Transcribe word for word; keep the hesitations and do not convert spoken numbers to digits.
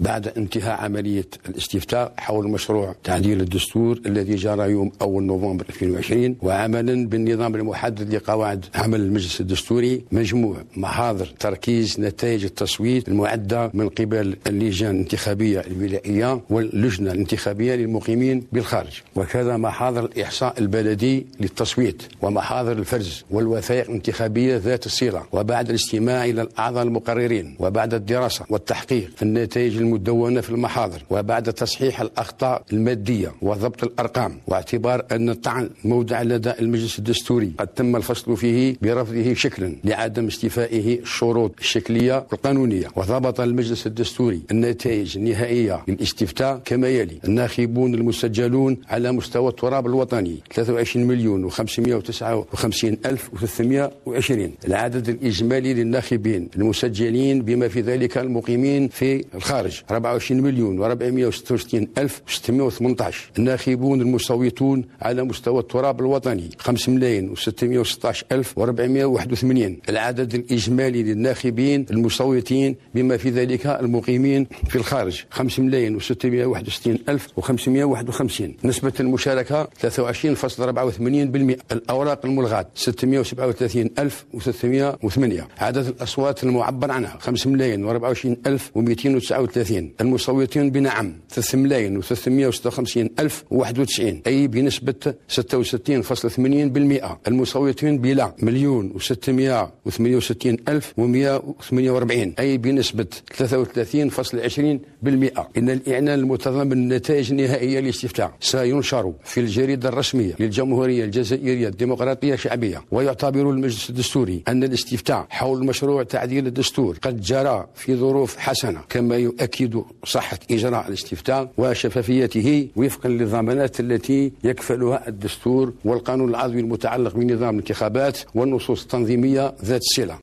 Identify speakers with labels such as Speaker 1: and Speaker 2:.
Speaker 1: بعد انتهاء عملية الاستفتاء حول مشروع تعديل الدستور الذي جرى يوم أول نوفمبر ألفين وعشرين، وعملا بالنظام المحدد لقواعد عمل المجلس الدستوري، مجموع محاضر تركيز نتائج التصويت المعدة من قبل اللجان الانتخابية الولائية واللجنة الانتخابية للمقيمين بالخارج، وكذا محاضر الإحصاء البلدي للتصويت ومحاضر الفرز والوثائق الانتخابية ذات الصلة، وبعد الاستماع إلى الأعضاء المقررين، وبعد الدراسة والتحقيق في النتائج المدونة في المحاضر، وبعد تصحيح الأخطاء المادية وضبط الأرقام، واعتبار أن الطعن مودع لدى المجلس الدستوري قد تم الفصل فيه برفضه شكلا لعدم استيفائه الشروط الشكلية والقانونية، وضبط المجلس الدستوري النتائج النهائية للاستفتاء كما يلي: الناخبون المسجلون على مستوى التراب الوطني ثلاثة وعشرين مليون وخمسمائة وتسعة وخمسين ألف وثلاثمائة وعشرين، العدد الإجمالي للناخبين المسجلين بما في ذلك المقيمين في الخارج أربعة وعشرين مليون وأربعمائة وستة وستين ألف وستمائة وثمانية عشر، الناخبون المصوتون على مستوى التراب الوطني خمسة ملايين وستمائة وستة عشر ألف وأربعمائة وواحد وثمانين، العدد الإجمالي للناخبين المصوتين بما في ذلك المقيمين في الخارج خمسة ملايين وستمائة وواحد وستين ألف وخمسمائة وواحد وخمسين، نسبة المشاركة ثلاثة وعشرين فاصلة أربعة وثمانين بالمئة، الأوراق الملغاة ستمائة وسبعة وثلاثين ألف وثلاثمائة وثمانية، عدد الأصوات المعبر عنها خمسة ملايين وأربعة وعشرين ألف ومئتين وتسعة وثلاثين، المصوتين بنعم ثلاثة ملايين وثلاثمائة وستة وخمسين ألف وواحد وتسعين أي بنسبة ستة وستين فاصلة ثمانين بالمئة، المصوتين بلا مليون وستمائة وثمانية وستين ألف ومائة وثمانية وأربعين أي بنسبة ثلاثة وثلاثين فاصلة عشرين بالمئة. إن الإعلان المتضمن النتائج النهائية للاستفتاء سينشر في الجريدة الرسمية للجمهورية الجزائرية الديمقراطية الشعبية. ويعتبر المجلس الدستوري أن الاستفتاء حول مشروع تعديل الدستور قد جرى في ظروف حسنة، كما يؤكد صحة إجراء الاستفتاء وشفافيته وفقا للضمانات التي يكفلها الدستور والقانون العضوي المتعلق بنظام الانتخابات والنصوص التنظيمية ذات الصلة.